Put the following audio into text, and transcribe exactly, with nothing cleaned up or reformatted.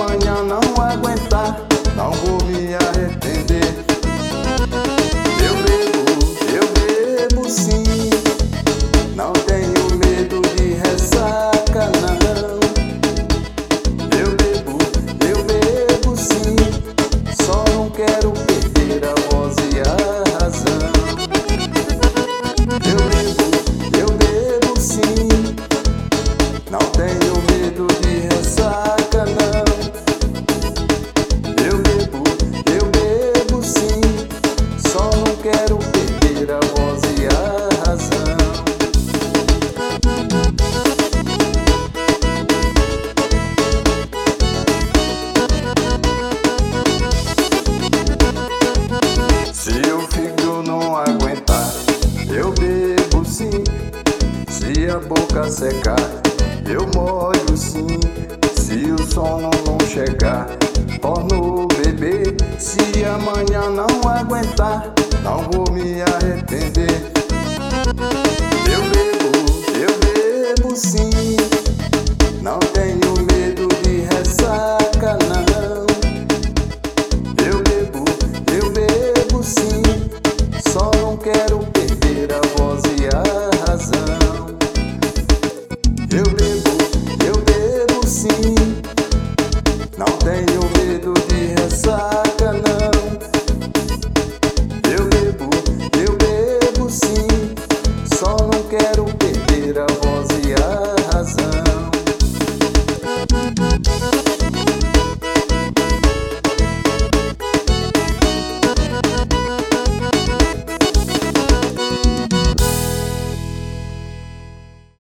amanhã não aguentar, não vou me arrepender. Eu bebo, eu bebo sim, não tenho medo de ressaca não. Eu bebo, eu bebo sim, só não quero perder a voz e a razão. Eu bebo, eu bebo sim, não tenho medo de ressaca não. Eu bebo, eu bebo sim, só não quero perder a voz e a razão. Se o fígado não aguentar, eu bebo sim. Se a boca secar, eu molho sim. Se o sono não chegar, torno beber. Se amanhã não aguentar, não vou me arrepender. Eu bebo, eu bebo sim, não tenho medo de ressaca não. Eu bebo, eu bebo sim, só não quero perder a voz e a razão. Eu bebo, eu bebo sim,